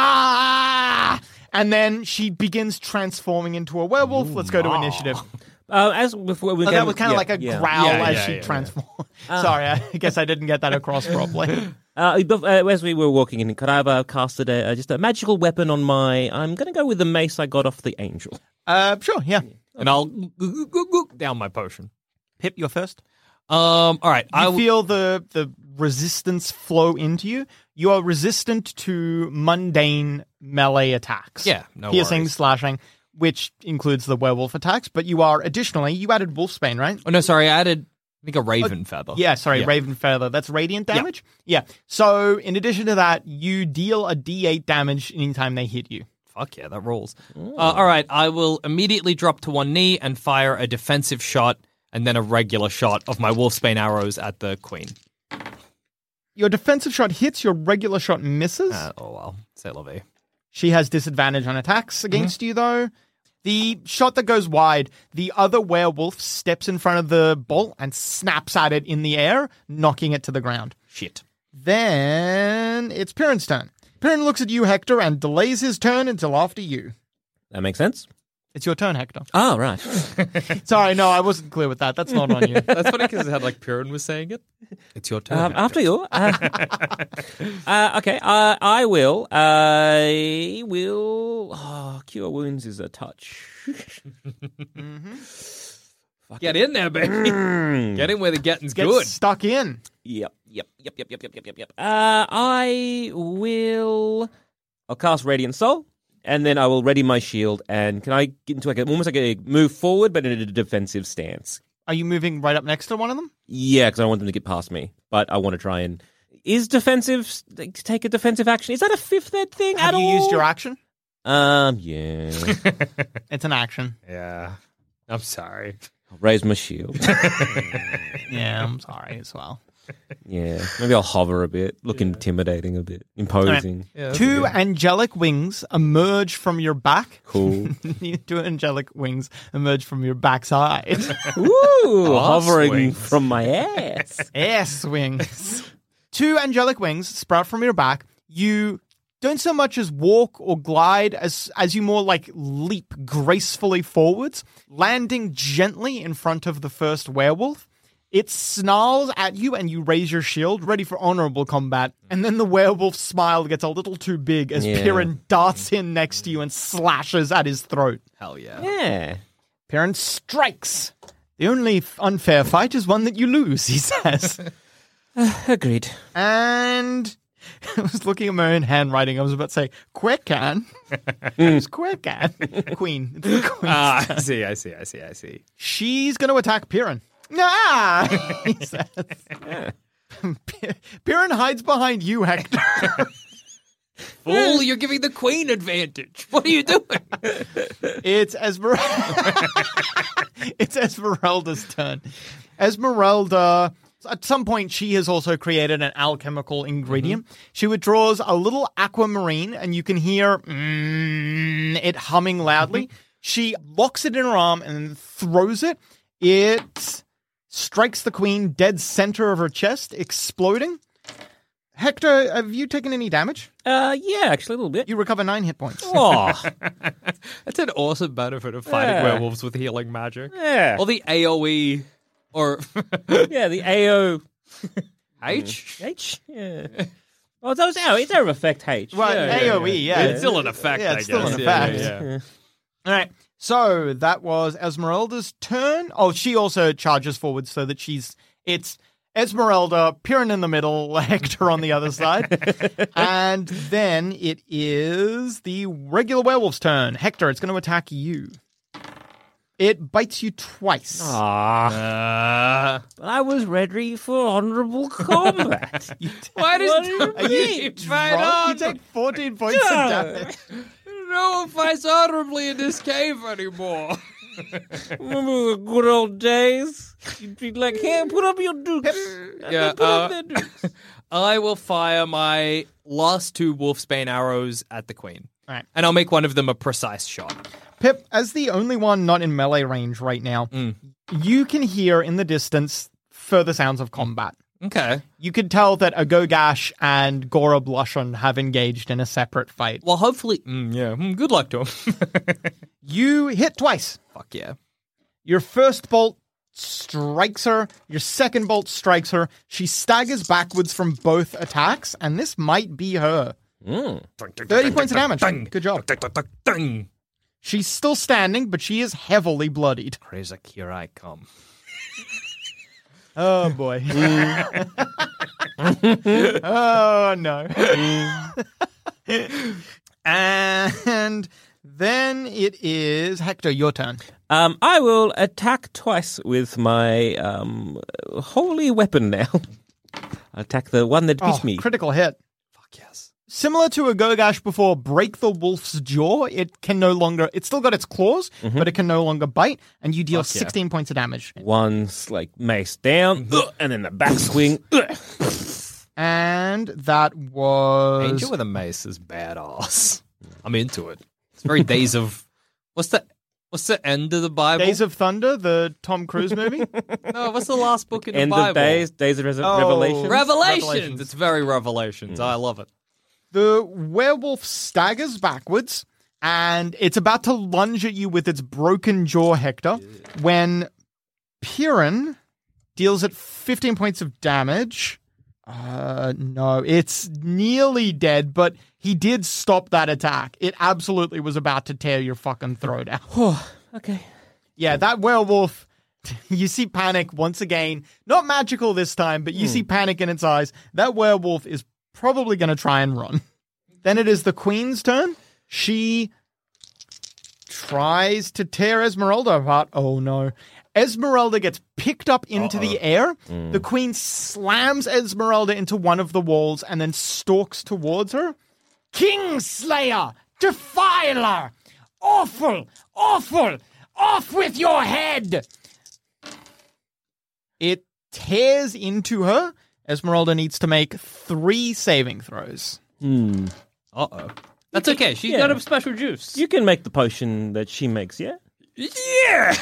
ma! And then she begins transforming into a werewolf. Let's go to initiative. As before, we That was kind of like a growl as she yeah. transformed. Sorry, I guess I didn't get that across properly. As we were walking in, could I have casted just a magical weapon on my? I'm going to go with the mace I got off the angel. Sure, yeah. And I'll down my potion. Pip, you're first. All right. You feel the resistance flow into you. You are resistant to mundane melee attacks. Yeah, no piercing, worries. slashing, which includes the werewolf attacks. But you are additionally, you added Wolfsbane, right? Oh no, sorry. I added, I think, a raven feather. Yeah, sorry, Raven Feather. That's radiant damage. Yeah. So in addition to that, you deal a D8 damage anytime they hit you. Fuck yeah, that rolls. All right. I will immediately drop to one knee and fire a defensive shot and then a regular shot of my Wolfsbane arrows at the queen. Your defensive shot hits, your regular shot misses. Oh well, c'est la vie. She has disadvantage on attacks against you, though. The shot that goes wide, the other werewolf steps in front of the bolt and snaps at it in the air, knocking it to the ground. Shit. Then it's Piran's turn. Piran looks at you, Hector, and delays his turn until after you. That makes sense. It's your turn, Hector. Oh, right. Sorry, no, I wasn't clear with that. That's not on you. That's funny because it had like Piran was saying it. It's your turn. After you. Okay. I will. Cure wounds is a touch. Get in there, baby. Get in where the getting's Get good. stuck in. Yep. I will. I'll cast Radiant Soul, and then I will ready my shield. And can I get into almost like a move forward, but in a defensive stance? Are you moving right up next to one of them? Yeah, because I don't want them to get past me, but I want to try and. Is defensive take a defensive action? Is that a fifth ed thing Have at you all? used your action? Yeah. It's an action. Yeah. I'm sorry. I'll raise my shield. Yeah, I'm sorry as well. Yeah, maybe I'll hover a bit, look intimidating a bit, imposing. Yeah, Two angelic wings emerge from your back. Cool. Two angelic wings emerge from your backside. Ooh, hovering wings. from my ass. Ass wings. Two angelic wings sprout from your back. You don't so much as walk or glide as you more like leap gracefully forwards, landing gently in front of the first werewolf. It snarls at you and you raise your shield, ready for honorable combat. And then the werewolf's smile gets a little too big as Piran darts in next to you and slashes at his throat. Hell yeah. Yeah. Piran strikes. The only unfair fight is one that you lose, he says. Agreed. And I was looking at my own handwriting. I was about to say, Quecan. It's Quecan. Queen. It's the queen's turn. I see. She's going to attack Piran. Nah, he says. Piran hides behind you, Hector. Fool, you're giving the queen advantage. What are you doing? It's it's Esmeralda's turn. Esmeralda, at some point, she has also created an alchemical ingredient. She withdraws a little aquamarine, and you can hear it humming loudly. She locks it in her arm and throws it. It strikes the queen dead center of her chest, exploding. Hector, have you taken any damage? Yeah, actually a little bit. You recover 9 hit points. Oh, That's an awesome benefit of fighting werewolves with healing magic. yeah. Or the AoE, or Yeah, the AO H? H. Yeah. Oh, those it's our effect H. Right, AoE, yeah. It's still an effect, Yeah, I it's guess. still an Yeah, effect. yeah. All right. So that was Esmeralda's turn. Oh, she also charges forward so that it's Esmeralda, Piran in the middle, Hector on the other side. And then it is the regular werewolf's turn. Hector, it's going to attack you. It bites you twice. Ah, but I was ready for honorable combat. Why does What do you Are you mean? drunk? You take 14 points of damage. no one fights honorably in this cave anymore? Remember the good old days? You'd be like, hey, put up your dukes. Yeah, Put up their dukes. I will fire my last 2 Wolfsbane arrows at the queen. All right. And I'll make one of them a precise shot. Pip, as the only one not in melee range right now, you can hear in the distance further sounds of combat. Okay. You could tell that Agogash and Gora Blushen have engaged in a separate fight. Well, hopefully... good luck to him. You hit twice. Fuck yeah. Your first bolt strikes her. Your second bolt strikes her. She staggers backwards from both attacks, and this might be her. 30 points of damage. Good job. Ding. She's still standing, but she is heavily bloodied. Krazak, here I come. Oh, boy. Oh, no. And then it is Hector, your turn. I will attack twice with my holy weapon now. I'll attack the one that bit me. Critical hit. Fuck yes. Similar to Agogash before, break the wolf's jaw. It can no longer, it's still got its claws, but it can no longer bite, and you deal 16 points of damage. One's like mace down, and then the backswing. And that was... Angel with a mace is badass. I'm into it. It's very Days of... What's the end of the Bible? Days of Thunder, the Tom Cruise movie? No, what's the last book in the End Bible? of days of Revelation. Revelations. It's very Revelations. I love it. The werewolf staggers backwards, and it's about to lunge at you with its broken jaw, Hector, when Piran deals it 15 points of damage. No, it's nearly dead, but he did stop that attack. It absolutely was about to tear your fucking throat out. Okay. Yeah, that werewolf, you see panic once again. Not magical this time, but you see panic in its eyes. That werewolf is probably going to try and run. Then it is the queen's turn. She tries to tear Esmeralda apart. Oh, no. Esmeralda gets picked up into the air. The queen slams Esmeralda into one of the walls and then stalks towards her. Kingslayer! Defiler! Awful! Awful! Off with your head! It tears into her. Esmeralda needs to make 3 saving throws. Uh-oh. That's okay. She's got a special juice. You can make the potion that she makes, yeah? Yeah!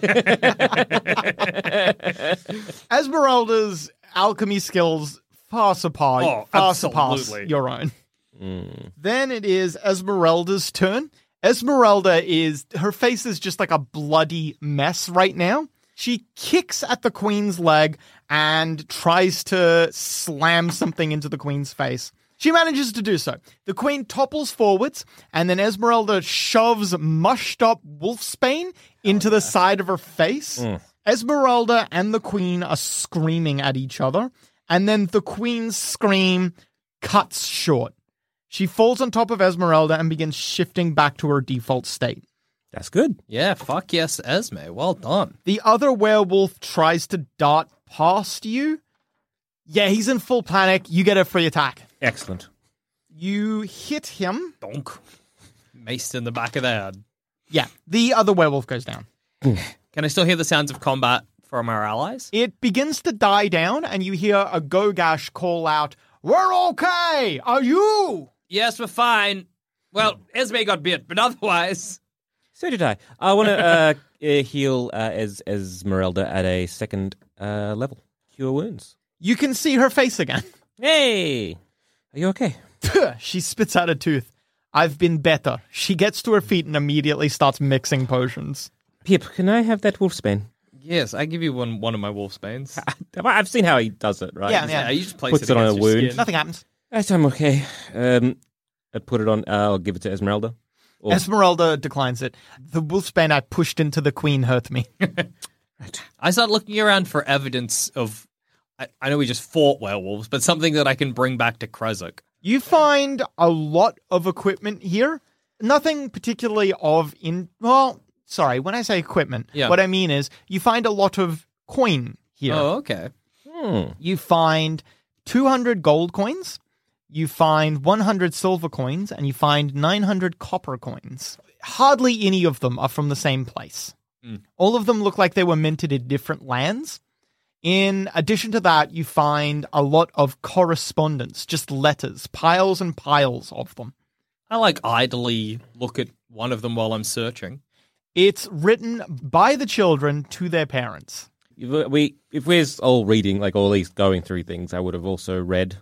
Esmeralda's alchemy skills far surpass absolutely. your own. Then it is Esmeralda's turn. Esmeralda her face is just like a bloody mess right now. She kicks at the queen's leg and tries to slam something into the queen's face. She manages to do so. The queen topples forwards, and then Esmeralda shoves mushed up wolfsbane into the side of her face. Esmeralda and the queen are screaming at each other, and then the queen's scream cuts short. She falls on top of Esmeralda and begins shifting back to her default state. That's good. Yeah, fuck yes, Esme. Well done. The other werewolf tries to dart past you. Yeah, he's in full panic. You get a free attack. Excellent. You hit him. Donk. Maced in the back of the head. Yeah, the other werewolf goes down. Can I still hear the sounds of combat from our allies? It begins to die down, and you hear a Gogash call out, "We're okay! Are you?" Yes, we're fine. Well, Esme got bit, but otherwise... So did I. I want to heal Esmeralda at a second level. Cure wounds. You can see her face again. Hey! Are you okay? She spits out a tooth. I've been better. She gets to her feet and immediately starts mixing potions. Pip, can I have that wolfsbane? Yes, I give you one of my wolfsbanes. I've seen how he does it, right? Yeah. You just place Puts it on against a your wound. skin. Nothing happens. Yes, I'm okay. I'd put it on. I'll give it to Esmeralda. Or- Esmeralda declines it. The wolfsbane I pushed into the queen hurt me. I start looking around for evidence of... I know we just fought werewolves, but something that I can bring back to Krezuk. You find a lot of equipment here. Nothing particularly well, sorry, when I say equipment, what I mean is you find a lot of coin here. Oh, okay. You find 200 gold coins, you find 100 silver coins, and you find 900 copper coins. Hardly any of them are from the same place. All of them look like they were minted in different lands. In addition to that, you find a lot of correspondence, just letters, piles and piles of them. I idly look at one of them while I'm searching. It's written by the children to their parents. If we're all reading, all these going through things, I would have also read.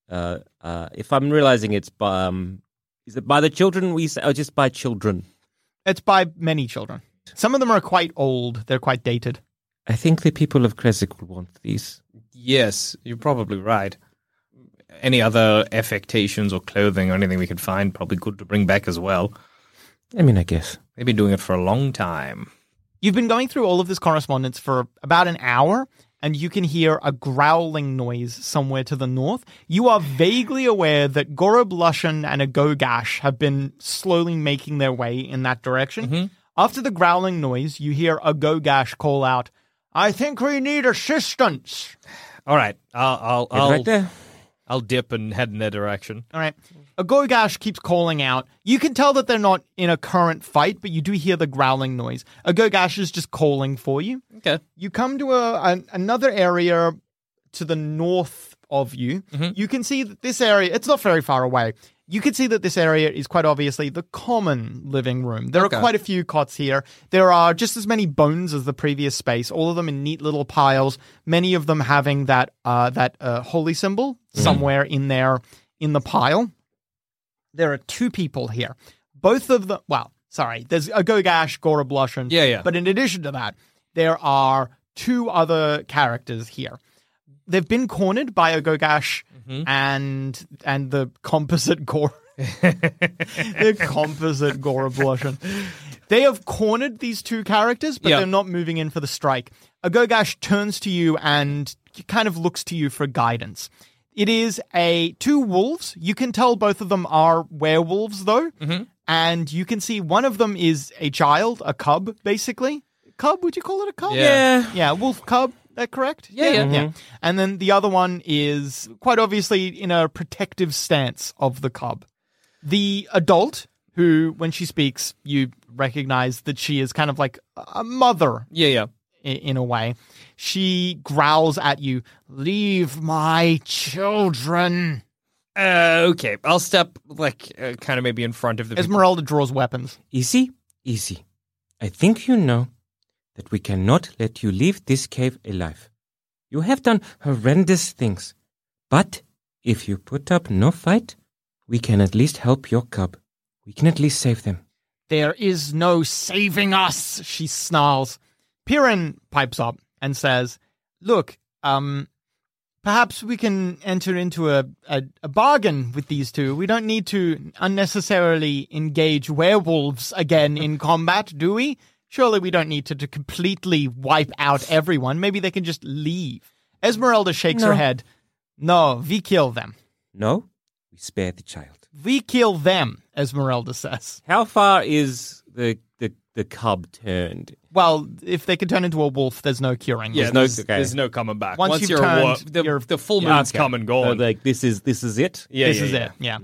If I'm realizing it's by, is it by the children we say, or just by children? It's by many children. Some of them are quite old. They're quite dated. I think the people of Krezuk will want these. Yes, you're probably right. Any other affectations or clothing or anything we could find, probably good to bring back as well. I mean, I guess. They've been doing it for a long time. You've been going through all of this correspondence for about an hour, and you can hear a growling noise somewhere to the north. You are vaguely aware that Gorob Lushan and a Gogash have been slowly making their way in that direction. After the growling noise, you hear a Gogash call out, "I think we need assistance." All right, I'll Right there. I'll dip and head in their direction. All right. A Gogash keeps calling out. You can tell that they're not in a current fight, but you do hear the growling noise. A Gogash is just calling for you. Okay. You come to another area to the north of you. You can see that this area, it's not very far away. You can see that this area is quite obviously the common living room. There are quite a few cots here. There are just as many bones as the previous space, all of them in neat little piles, many of them having that holy symbol somewhere in there in the pile. There are two people here. Both of them, there's a Gogash, Gorob Lushan. Yeah. But in addition to that, there are two other characters here. They've been cornered by a Gogash and the composite Gorob Lushan. They have cornered these two characters, but they're not moving in for the strike. A Gogash turns to you and kind of looks to you for guidance. It is two wolves. You can tell both of them are werewolves, though. And you can see one of them is a child, a cub, basically. Cub? Would you call it a cub? Yeah, wolf cub. That correct? Yeah. And then the other one is quite obviously in a protective stance of the cub. The adult, who, when she speaks, you recognize that she is kind of like a mother. Yeah. In a way. She growls at you, "Leave my children." Okay, I'll step kind of maybe in front of the people. Esmeralda draws weapons. Easy. I think you know that we cannot let you leave this cave alive. You have done horrendous things. But if you put up no fight, we can at least help your cub. We can at least save them. "There is no saving us," she snarls. Piran pipes up and says, "Look, perhaps we can enter into a bargain with these two. We don't need to unnecessarily engage werewolves again in combat, do we? Surely we don't need to completely wipe out everyone. Maybe they can just leave." Esmeralda shakes her head. "No, we kill them." No, we spare the child. "We kill them," Esmeralda says. How far is the the cub turned. Well, if they can turn into a wolf, there's no curing. Yeah, no- there's no coming back. Once you've you're a turned, wolf, the full moon's Okay. come and So, gone. like this is it. yeah, This yeah, is yeah. it. Yeah.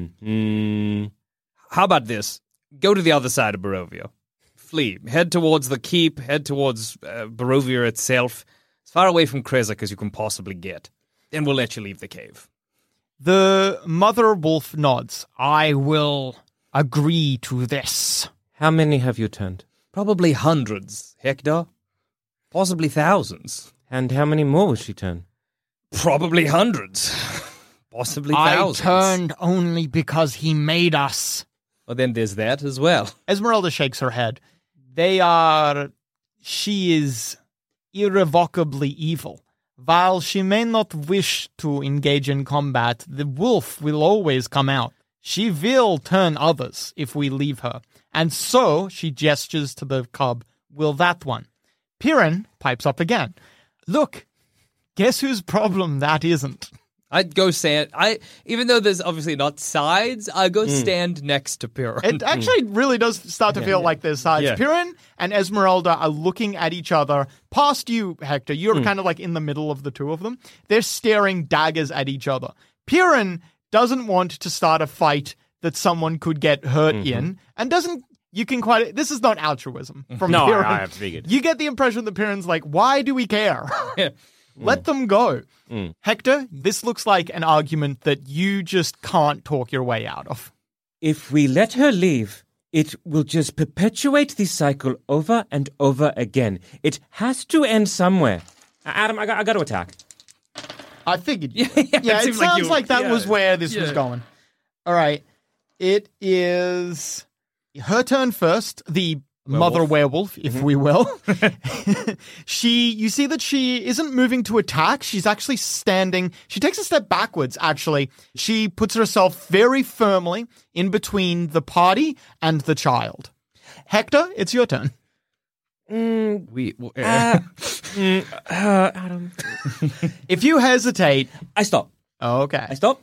How about this? Go to the other side of Barovia. Flee. Head towards the keep. Head towards Barovia itself. As far away from Krezek as you can possibly get. Then we'll let you leave the cave. The mother wolf nods. I will agree to this. How many have you turned? Probably hundreds, Hector. Possibly thousands. And how many more will she turn? Probably hundreds. Possibly I thousands. turned only because he made us. Well, then there's that as well. Esmeralda shakes her head. She is irrevocably evil. While she may not wish to engage in combat, the wolf will always come out. She will turn others if we leave her. And so, she gestures to the cub, will that one. Piran pipes up again. Look, guess whose problem that isn't? I'd go stand. Even though there's obviously not sides, I go stand next to Piran. It actually really does start to feel like there's sides. Yeah. Piran and Esmeralda are looking at each other. Past you, Hector, you're kind of like in the middle of the two of them. They're staring daggers at each other. Piran doesn't want to start a fight that someone could get hurt in, and doesn't. You can quite. This is not altruism from No, Piran. I figured. You get the impression that Piran's like, why do we care? Let them go. Hector, this looks like an argument that you just can't talk your way out of. If we let her leave, it will just perpetuate this cycle over and over again. It has to end somewhere. Adam, I got to attack. I figured. Yeah, Yeah, it seems like sounds you- like that yeah. was where this was Yeah. going. All right. It is her turn first, the mother werewolf, if we will. You see that she isn't moving to attack. She's actually standing. She takes a step backwards, actually. She puts herself very firmly in between the party and the child. Hector, it's your turn. Adam. If you hesitate, I stop. okay. I stop.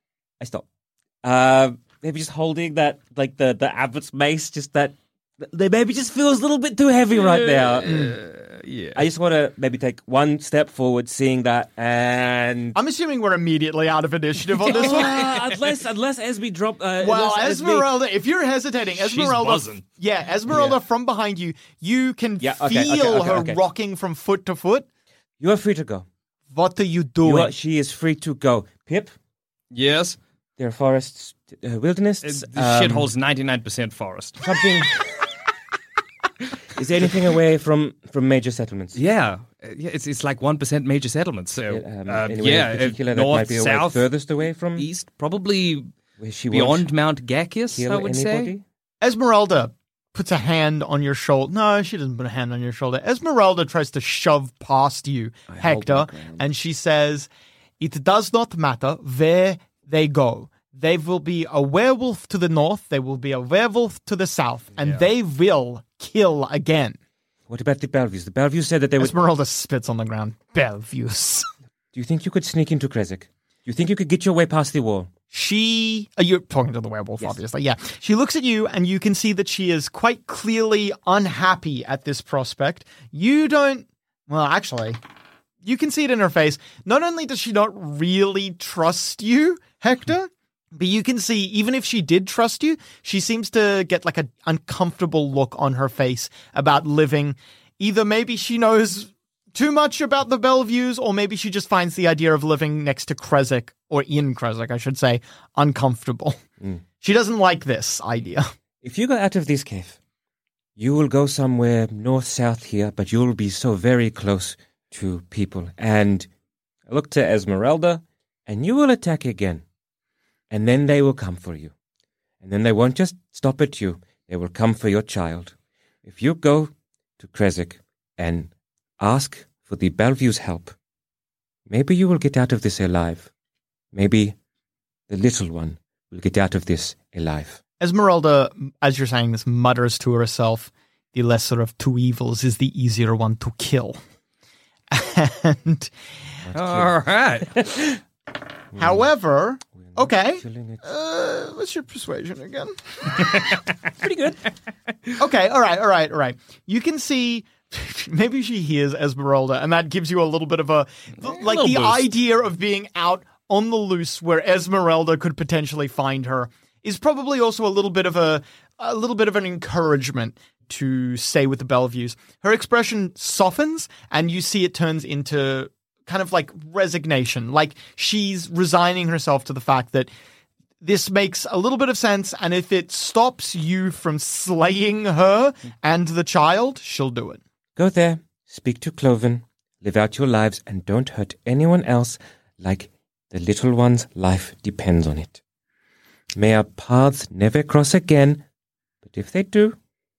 Maybe just holding that, like the abbot's mace, just that. They maybe just feels a little bit too heavy right now. Yeah. I just want to maybe take one step forward, seeing that, and I'm assuming we're immediately out of initiative on this one. unless Esme drop. Well, unless Esmeralda, if you're hesitating, Esmeralda, buzzing. Esmeralda from behind you, you can Yeah, okay, feel okay, her okay. rocking from foot to foot. you are free to go. What are you doing? She is free to go. Pip, Yes. there are forests, wilderness. This shit holds 99% forest. Something. Is there anything away from major settlements? Yeah. It's like 1% major settlements. So, Anywhere in particular that north, might be away, south, furthest away from east, probably where she beyond won't Mount Gachius, kill I would anybody? say. Esmeralda puts a hand on your shoulder. No, she doesn't put a hand on your shoulder. Esmeralda tries to shove past you, Hector, and she says, it does not matter where they go. They will be a werewolf to the north, they will be a werewolf to the south, and they will kill again. What about the Bellevues? The Bellevues said that they would. Esmeralda spits on the ground. Bellevues. Do you think you could sneak into Krezek? Do you think you could get your way past the wall? You're talking to the werewolf, obviously. Yeah. She looks at you, and you can see that she is quite clearly unhappy at this prospect. You don't. Well, actually, you can see it in her face. Not only does she not really trust you, Hector, but you can see, even if she did trust you, she seems to get like an uncomfortable look on her face about living. Either maybe she knows too much about the Bellevues, or maybe she just finds the idea of living next to Krezek, or in Krezek, I should say, uncomfortable. She doesn't like this idea. If you go out of this cave, you will go somewhere north-south here, but you will be so very close to people. And I look to Esmeralda, and you will attack again. And then they will come for you. And then they won't just stop at you. They will come for your child. If you go to Krezek and ask for the Bellevue's help, maybe you will get out of this alive. Maybe the little one will get out of this alive. Esmeralda, as you're saying this, mutters to herself, the lesser of two evils is the easier one to kill. And All right. however, Okay. Killing it. What's your persuasion again? Pretty good. Okay, all right. You can see maybe she hears Esmeralda, and that gives you a little bit of a like the boost. idea of being out on the loose where Esmeralda could potentially find her is probably also a little bit of an encouragement to stay with the Belleviews. Her expression softens, and you see it turns into kind of like resignation, like she's resigning herself to the fact that this makes a little bit of sense, and if it stops you from slaying her and the child, she'll do it. Go there, speak to Cloven, live out your lives, and don't hurt anyone else like the little one's life depends on it. May our paths never cross again, but if they do,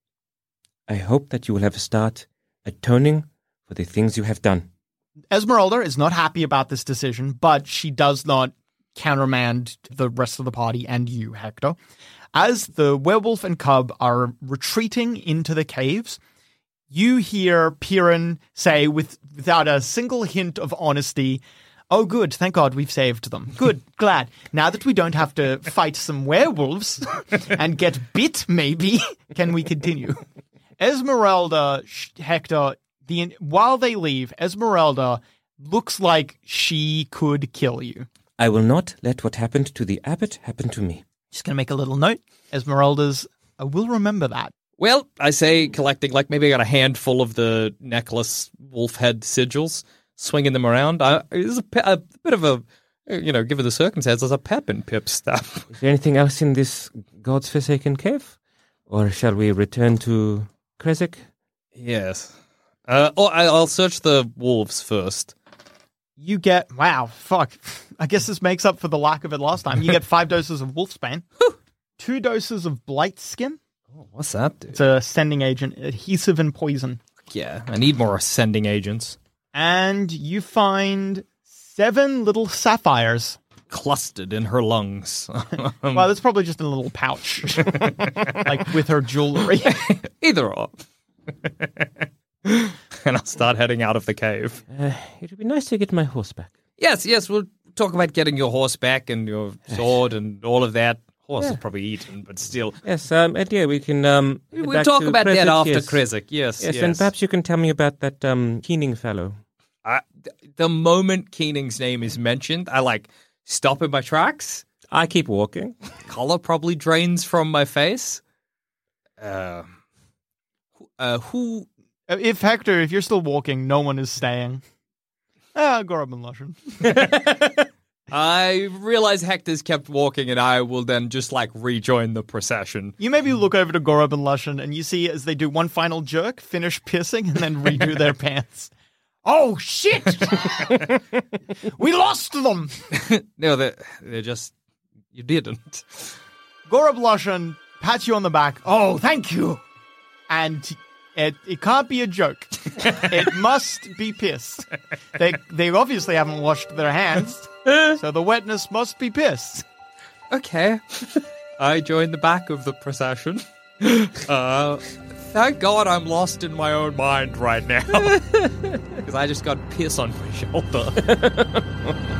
I hope that you will have a start atoning for the things you have done. Esmeralda is not happy about this decision, but she does not countermand the rest of the party and you, Hector. As the werewolf and cub are retreating into the caves, you hear Piran say without a single hint of honesty, "Oh, good. Thank God we've saved them. Good. Glad. Now that we don't have to fight some werewolves and get bit, maybe, can we continue?" Esmeralda, Hector, while they leave, Esmeralda looks like she could kill you. I will not let what happened to the abbot happen to me. Just going to make a little note. Esmeralda's, I will remember that. Well, I say collecting, like maybe I got a handful of the necklace wolf head sigils, swinging them around. It's a bit of a, given the circumstances, a pep and pip stuff. Is there anything else in this God's Forsaken cave? Or shall we return to Krezek? Yes. I'll search the wolves first. You get, wow, fuck. I guess this makes up for the lack of it last time. You get 5 doses of Wolfsbane, 2 doses of Blight Skin. Oh, what's that do? It's a sending agent, adhesive and poison. Yeah, I need more ascending agents. And you find 7 little sapphires. Clustered in her lungs. Well, that's probably just in a little pouch, like with her jewelry. Either or. And I'll start heading out of the cave. It would be nice to get my horse back. Yes, we'll talk about getting your horse back and your sword and all of that. Horse is probably eaten, but still. Yes, and yeah, we can... We'll talk about that after Krezek, yes. Yes, and perhaps you can tell me about that Keening fellow. The moment Keening's name is mentioned, I, stop in my tracks. I keep walking. Color probably drains from my face. Who... If you're still walking, no one is staying. Gorab and Lushan. I realize Hector's kept walking, and I will then just rejoin the procession. You maybe look over to Gorab and Lushan, and you see as they do one final jerk, finish pissing, and then redo their pants. Oh, shit! We lost them! No, they're just... You didn't. Gorab Lushan pats you on the back. Oh, thank you! And... It can't be a joke. It must be piss. They obviously haven't washed their hands, so the wetness must be piss. Okay. I join the back of the procession. Thank God I'm lost in my own mind right now. Because I just got piss on my shoulder.